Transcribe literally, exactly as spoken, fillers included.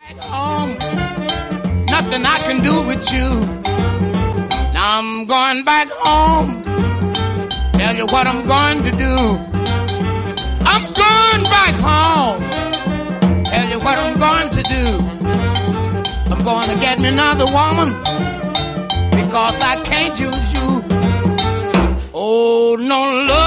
Home, nothing I can do with you. Now I'm going back home. Tell you what I'm going to do. I'm going back home. Tell you what I'm going to do. I'm going to get me another woman because I can't use you. Oh, no, look.